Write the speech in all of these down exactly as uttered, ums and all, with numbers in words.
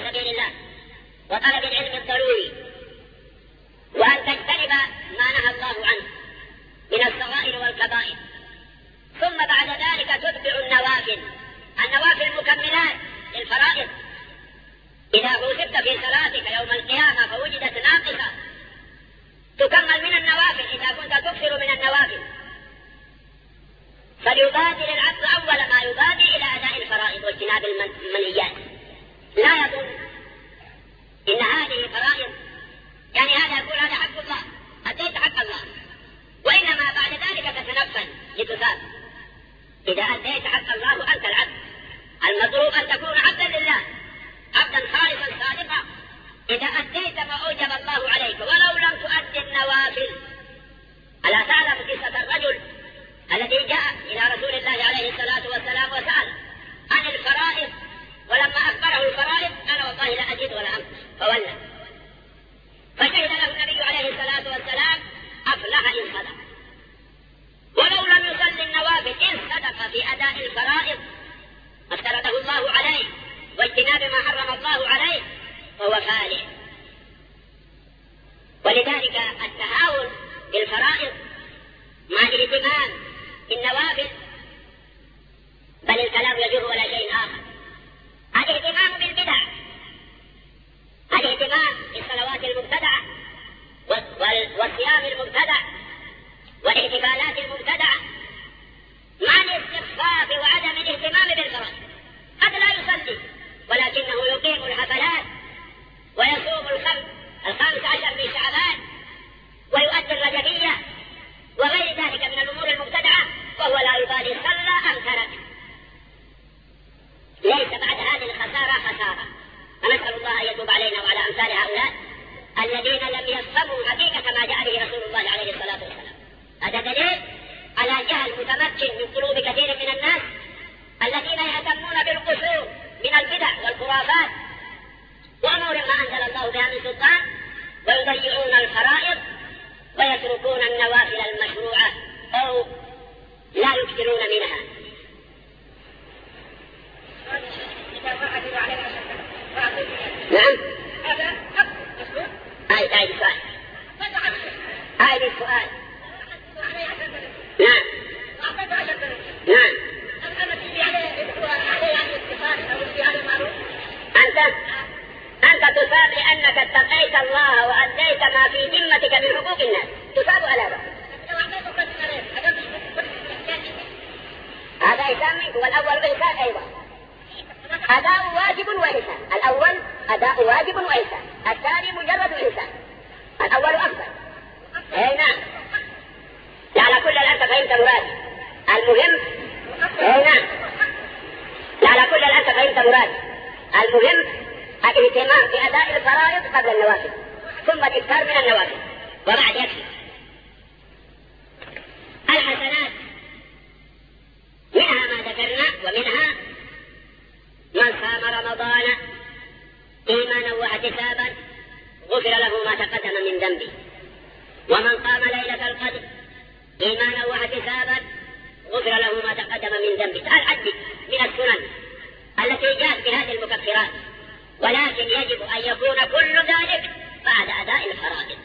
سبيل الله وطلب العلم الضروري، وأن تجتنب ما نهى الله عنه من الصغائر والكبائر. ثم بعد ذلك تتبع النوافل، النوافل مكملات للفرائض. إذا حوسبت في صلاتك يوم القيامة فوجدت ناقصة تكمل من النوافل إذا كنت تكثر من النوافل. فليبادر العبد أول ما يبادر إلى أداء الفرائض واجتناب المنهيات، لا يظن إن هذه فرائض يعني هذا يقول هذا حق الله أديت حق الله، وإنما بعد ذلك تتنفل لتثاب. إذا أديت حق الله أنت العبد المطلوب أن تكون عبدا لله، عبدا خالصا صادقا. إذا أديت ما أوجب الله عليك ولو لم تؤدي النوافل. ألا تعلم قصة الرجل الذي جاء إلى رسول الله عليه الصلاة والسلام وسأل عن الفرائض، ولما أخبره الفرائض قال والله لا أجد ولا أنقص، فولى. فشهد له النبي عليه الصلاة والسلام أفلح إن صدق، ولو لم يصلي النوافل إن صدق في أداء الفرائض ما افترضه الله عليه واجتناب ما حرم الله عليه فهو فالح. ولذلك التهاون بالفرائض مع الاهتمام بالنوافل، بل الكلام يجر ولا شيء آخر. الاهتمام بالبدع، الاهتمام بالصلوات المبتدعة والصيام المبتدع والاحتفالات المبتدعة مع الاستخفاف وعدم الاهتمام بالفرائض. قد لا يصلي ولكنه يقيم الحفلات ويصوم الخمس الخامس عشر من شعبان ويؤدي الرجبية وغير ذلك من الأمور المبتدعة، وهو لا يبالي صلى أم ترك. ليس بعد هذه الخسارة خسارة. فنسأل الله أن يتوب علينا وعلى أمثال هؤلاء الذين لم يفهموا حقيقة ما جاء به رسول الله عليه الصلاة والسلام. هذا دليل على جهل متمكن من قلوب كثير من الناس الذين يهتمون بالقصور من البدع والخرافات وأمور ما أنزل الله بها من سلطان، ويضيعون الفرائض ويتركون النوافل المشروعة أو لا يكثرون منها. نعم. هاي هاي السؤال. هاي السؤال. نعم. نعم. أنت أنت تصاب لأنك اتقيت الله وأديت ما في ذمتك من حقوق الناس، تصاب على ذلك. هذا إحسان منك، والأول إحسان أيضا. أداء واجب وإحسان. الأول أداء واجب وإحسان، الثاني مجرد إحسان. الأول أفضل. أي نعم. على كل الأنت فهمت مرادي. المهم أي نعم. على كل الأنت فهمت مرادي. المهم الاهتمام بأداء الفرائض قبل النوافل، ثم الإكثار من النوافل، وبعد يكفي. الحسنات منها ما ذكرنا، ومنها من صام رمضان إيمانا واحتسابا غفر له ما تقدم من ذنبه، ومن قام ليلة القدر إيمانا واحتسابا غفر له ما تقدم من ذنبه. العد من السنن التي جاءت بهذه المكفرات، ولكن يجب أن يكون كل ذلك بعد أداء الفرائض.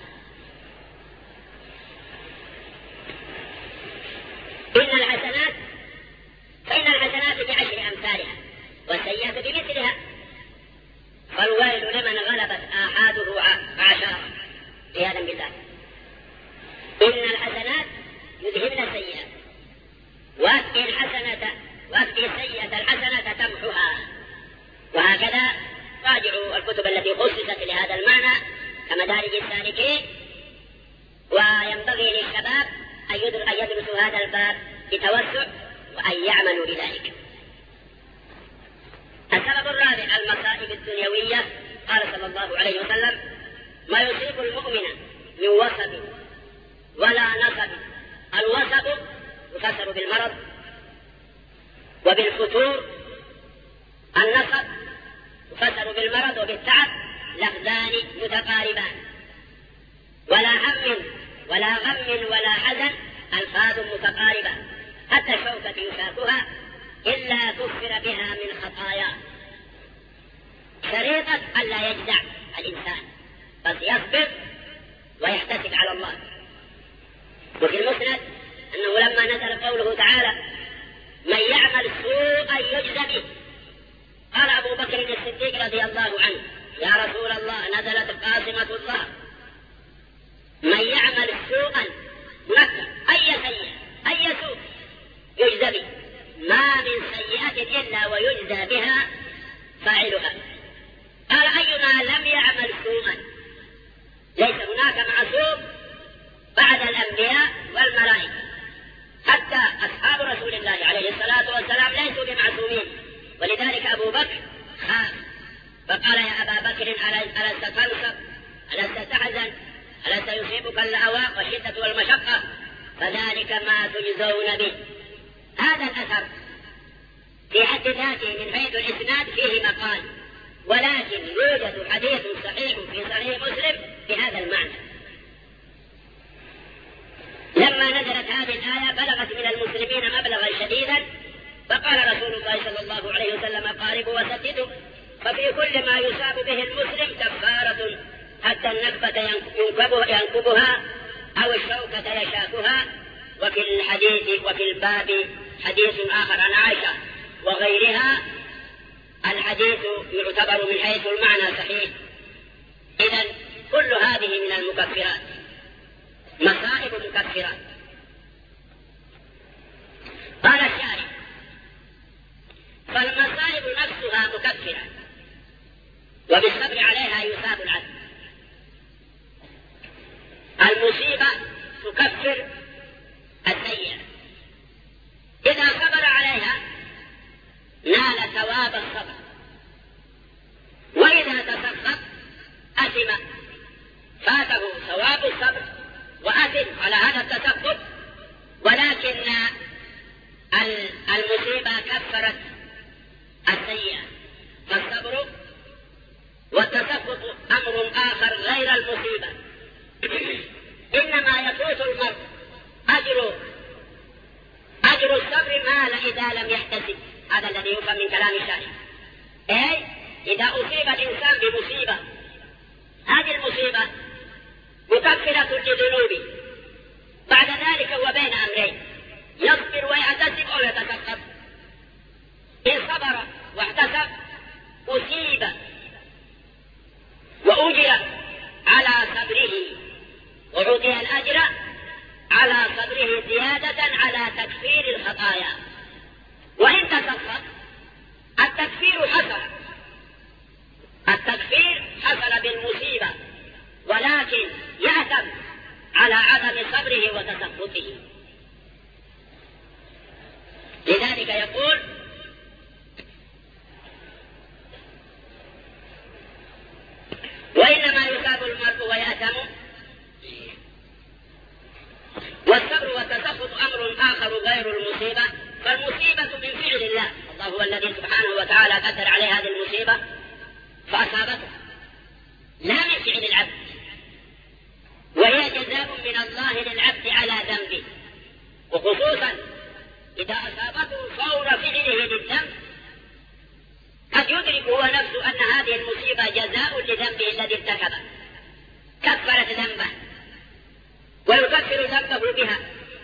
إن الحسنات فإن الحسنات بعشر أمثالها والسيئات بمثلها، فالويل لمن غلبت آحاده عشرة في هذا المثال. إن الحسنات يذهبن السيئات، وأتي الحسنة وأتي السيئة الحسنة تمحها. وهكذا راجعوا الكتب التي خصصت لهذا المعنى كمدارج السالكين، وينبغي للشباب أن يدرسوا هذا الباب بتوسع وأن يعملوا بذلك. السبب الرابع المصائب الدنيوية. قال صلى الله عليه وسلم: ما يصيب المؤمن من وصب ولا نصب. الوصب يفسر بالمرض وبالفتور، النصب يفسر بالمرض وبالتعب، لفظان متقاربان. ولا هم ولا غم ولا حزن ألفاظ متقاربة، حتى الشوكة يشاكها إلا كفر بها من خطايا. شريطة ألا يجزع الإنسان، بس يصبر ويحتسب على الله. وفي المسند أنه لما نزل قوله تعالى من يعمل سوءا يجزى به، قال أبو بكر الصديق رضي الله عنه يا رسول الله نزلت قاسمة الله من يعمل سوءا نكر أي سيئة أي سوء يجزى به، ما من سيئة إلا ويجزى بها فاعلها. قال أيما لم يعمل سوءا، ليس هناك معصوم بعد الأنبياء والملائكة، حتى أصحاب رسول الله عليه الصلاة والسلام ليسوا بمعصومين، ولذلك أبو بكر خاف فقال يا أبا بكر ألست تنصب ألست تحزن ألست يصيبك اللهواء والشدة والمشقة فذلك ما تجزون به. هذا الأثر في حد ذاته من حيث الإسناد فيه مقال، ولكن يوجد حديث صحيح في صحيح مسلم بهذا المعنى. لما نزلت هذه الآية بلغت من المسلمين مبلغا شديدا، فقال رسول الله صلى الله عليه وسلم قاربوا وسددوا، ففي كل ما يصاب به المسلم كفارة حتى النكبة ينكبها أو الشوكة يشاكها. وفي الحديث وفي الباب حديث آخر عن عائشة وغيرها، الحديث يعتبر من حيث المعنى صحيح. إذن كل هذه من المكفرات، مصائب مكفرات. قال الشارع فالمصائب نفسها مكفرة وبالصبر عليها يثاب العبد. المصيبة تكفر السيئة، إذا صبر عليها نال ثواب الصبر، وإذا تسخط أثم فاته ثواب الصبر وأثم على هذا التسخط. ولكن المصيبة كفرت السيئة، فالصبر والتسخط أمر آخر غير المصيبة. إنما يفوت المرء أجر أجر الصبر مال إذا لم يحتسب. هذا الذي يفهم من كلام الشارع، أي إذا أصيب الإنسان بمصيبة، هذه المصيبة مكفرة لذنوبه، بعد ذلك هو بين أمرين، يصبر ويحتسب أو يتسخط. إن صبر واحتسب أصيب وأجر على صبره وعطي الأجر على صبره زيادة على تكفير الخطايا. وإن تسخط التكفير حصل التكفير حصل بالمصيبة، ولكن يأثم على عدم صبره وتسخطه. لذلك يقول وإنما يثاب المرء ويأثم. والصبر والتسخط أمر آخر غير المصيبة، فالمصيبة من فعل الله، الله هو الذي سبحانه وتعالى قدر عليه هذه المصيبة فأصابته، لا من فعل العبد، وهي جزاء من الله للعبد على ذنبه، وخصوصا إذا أصابته فور فعله للذنب قد يدرك هو نفسه أن هذه المصيبة جزاء لذنبه الذي ارتكبه، كفرت ذنبه ويكفر ذنبه بها.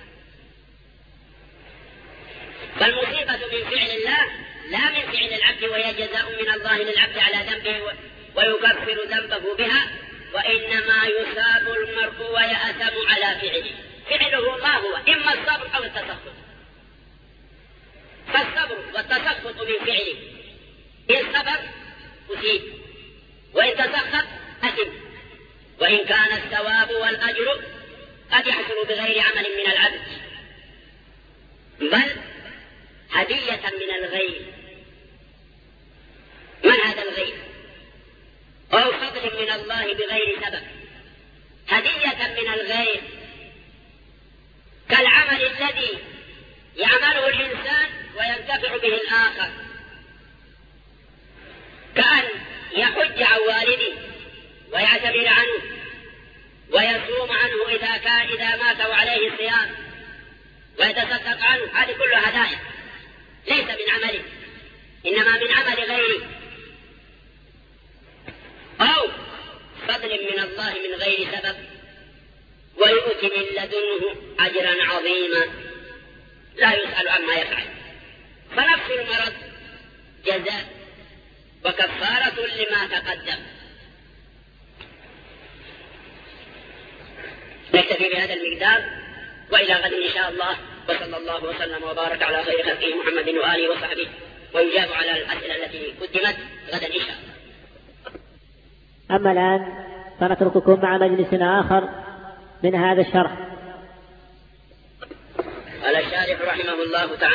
فالمصيبة من فعل الله لا من فعل العبد، وهي جزاء من الله للعبد على ذنبه ويكفر ذنبه بها. وإنما يثاب المرء ويأثم على فعله. فعله ما هو؟ إما الصبر أو التسخط، فالصبر والتسخط من فعله. إن صبر أصيب، وإن تسخط أثم. وإن كان الثواب والأجر قد يحصل بغير عمل من العبد، بل هدية من الغير. من هذا الغير؟ أو فضل من الله بغير سبب، هدية من الغير، كالعمل الذي يعمله الإنسان وينتفع به الآخر، كأن يحج عن والده ويعتبر عنه ويصوم عنه إذا كان إذا مات وعليه صيام ويتصدق عنه. هذه كلها هدايا ليس من عمله، إنما من عمل غيره. بفضل من الله من غير سبب ويؤتي من لدنه أجرا عظيما لا يسأل عما يفعل. فنفس المرض جزاء وكفارة لما تقدم. نكتفي بهذا المقدار وإلى غد إن شاء الله، وصلى الله وسلم وبارك على خير خلقه محمد وآله وصحبه، ويجاب على الأسئلة التي قدمت غدا إن شاء الله. أما الآن فنترككم مع مجلس آخر من هذا الشرح. قال الشارح رحمه الله تعالى